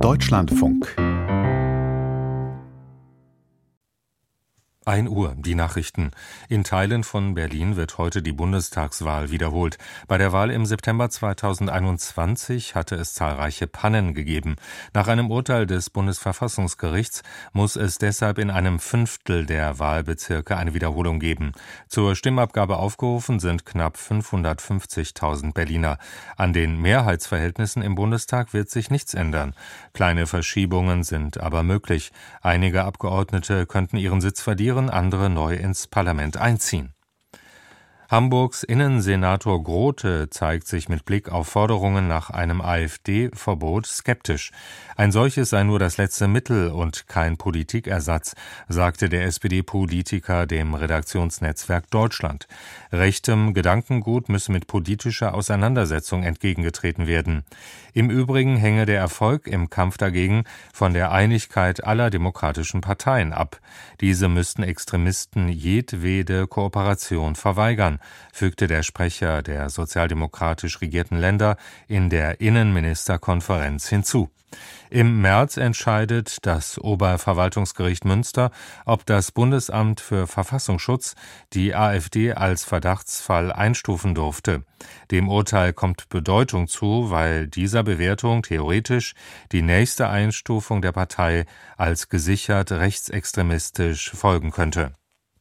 Deutschlandfunk 1 Uhr, die Nachrichten. In Teilen von Berlin wird heute die Bundestagswahl wiederholt. Bei der Wahl im September 2021 hatte es zahlreiche Pannen gegeben. Nach einem Urteil des Bundesverfassungsgerichts muss es deshalb in einem Fünftel der Wahlbezirke eine Wiederholung geben. Zur Stimmabgabe aufgerufen sind knapp 550.000 Berliner. An den Mehrheitsverhältnissen im Bundestag wird sich nichts ändern. Kleine Verschiebungen sind aber möglich. Einige Abgeordnete könnten ihren Sitz verlieren, andere neu ins Parlament einziehen. Hamburgs Innensenator Grote zeigt sich mit Blick auf Forderungen nach einem AfD-Verbot skeptisch. Ein solches sei nur das letzte Mittel und kein Politikersatz, sagte der SPD-Politiker dem Redaktionsnetzwerk Deutschland. Rechtem Gedankengut müsse mit politischer Auseinandersetzung entgegengetreten werden. Im Übrigen hänge der Erfolg im Kampf dagegen von der Einigkeit aller demokratischen Parteien ab. Diese müssten Extremisten jedwede Kooperation verweigern, fügte der Sprecher der sozialdemokratisch regierten Länder in der Innenministerkonferenz hinzu. Im März entscheidet das Oberverwaltungsgericht Münster, ob das Bundesamt für Verfassungsschutz die AfD als Verdachtsfall einstufen durfte. Dem Urteil kommt Bedeutung zu, weil dieser Bewertung theoretisch die nächste Einstufung der Partei als gesichert rechtsextremistisch folgen könnte.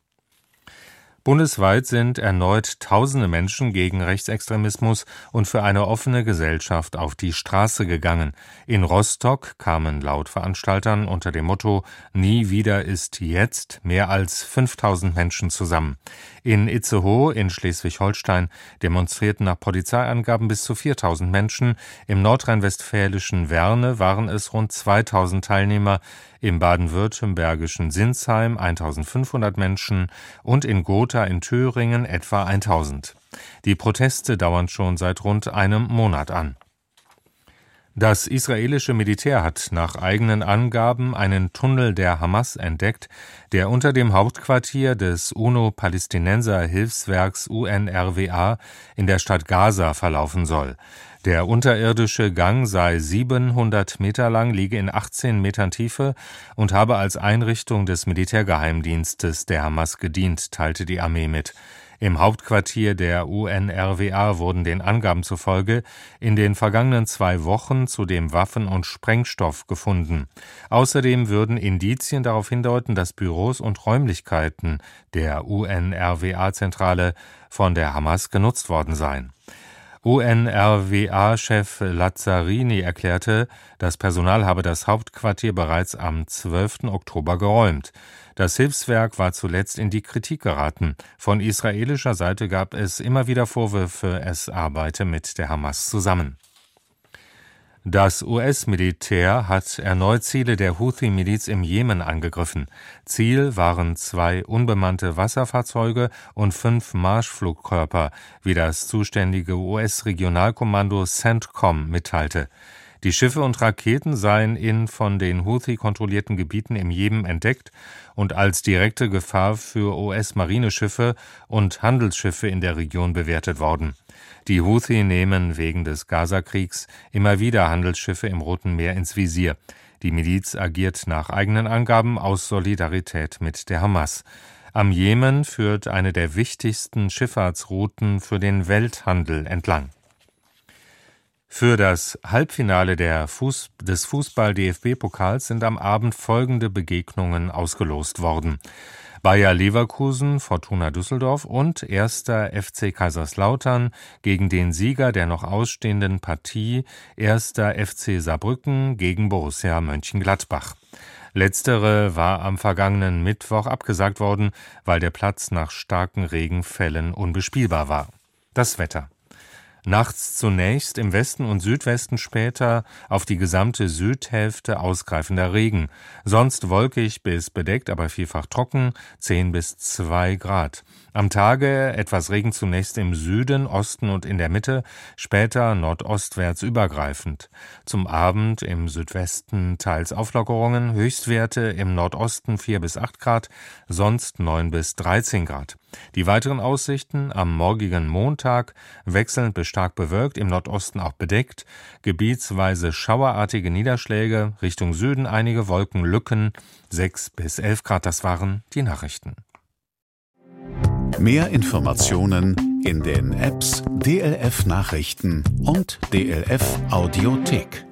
Bundesweit sind erneut tausende Menschen gegen Rechtsextremismus und für eine offene Gesellschaft auf die Straße gegangen. In Rostock kamen laut Veranstaltern unter dem Motto »Nie wieder ist jetzt« mehr als 5.000 Menschen zusammen. In Itzehoe in Schleswig-Holstein demonstrierten nach Polizeiangaben bis zu 4.000 Menschen. Im nordrhein-westfälischen Werne waren es rund 2.000 Teilnehmer, im baden-württembergischen Sinsheim 1.500 Menschen und in Gotha in Thüringen etwa 1.000. Die Proteste dauern schon seit rund einem Monat an. Das israelische Militär hat nach eigenen Angaben einen Tunnel der Hamas entdeckt, der unter dem Hauptquartier des UNO-Palästinenser-Hilfswerks UNRWA in der Stadt Gaza verlaufen soll. Der unterirdische Gang sei 700 Meter lang, liege in 18 Metern Tiefe und habe als Einrichtung des Militärgeheimdienstes der Hamas gedient, teilte die Armee mit. Im Hauptquartier der UNRWA wurden den Angaben zufolge in den vergangenen 2 Wochen zudem Waffen und Sprengstoff gefunden. Außerdem würden Indizien darauf hindeuten, dass Büros und Räumlichkeiten der UNRWA-Zentrale von der Hamas genutzt worden seien. UNRWA-Chef Lazzarini erklärte, das Personal habe das Hauptquartier bereits am 12. Oktober geräumt. Das Hilfswerk war zuletzt in die Kritik geraten. Von israelischer Seite gab es immer wieder Vorwürfe, es arbeite mit der Hamas zusammen. Das US-Militär hat erneut Ziele der Houthi-Miliz im Jemen angegriffen. Ziel waren 2 unbemannte Wasserfahrzeuge und 5 Marschflugkörper, wie das zuständige US-Regionalkommando CENTCOM mitteilte. Die Schiffe und Raketen seien in von den Houthi kontrollierten Gebieten im Jemen entdeckt und als direkte Gefahr für US-Marineschiffe und Handelsschiffe in der Region bewertet worden. Die Houthi nehmen wegen des Gaza-Kriegs immer wieder Handelsschiffe im Roten Meer ins Visier. Die Miliz agiert nach eigenen Angaben aus Solidarität mit der Hamas. Am Jemen führt eine der wichtigsten Schifffahrtsrouten für den Welthandel entlang. Für das Halbfinale des Fußball-DFB-Pokals sind am Abend folgende Begegnungen ausgelost worden. Bayer Leverkusen, Fortuna Düsseldorf und 1. FC Kaiserslautern gegen den Sieger der noch ausstehenden Partie 1. FC Saarbrücken gegen Borussia Mönchengladbach. Letztere war am vergangenen Mittwoch abgesagt worden, weil der Platz nach starken Regenfällen unbespielbar war. Das Wetter. Nachts zunächst im Westen und Südwesten, später auf die gesamte Südhälfte ausgreifender Regen. Sonst wolkig bis bedeckt, aber vielfach trocken, 10 bis 2 Grad. Am Tage etwas Regen zunächst im Süden, Osten und in der Mitte, später nordostwärts übergreifend. Zum Abend im Südwesten teils Auflockerungen, Höchstwerte im Nordosten 4 bis 8 Grad, sonst 9 bis 13 Grad. Die weiteren Aussichten: am morgigen Montag wechselnd bis stark bewölkt, im Nordosten auch bedeckt, gebietsweise schauerartige Niederschläge, Richtung Süden einige Wolkenlücken, 6 bis 11 Grad. Das waren die Nachrichten. Mehr Informationen in den Apps DLF Nachrichten und DLF Audiothek.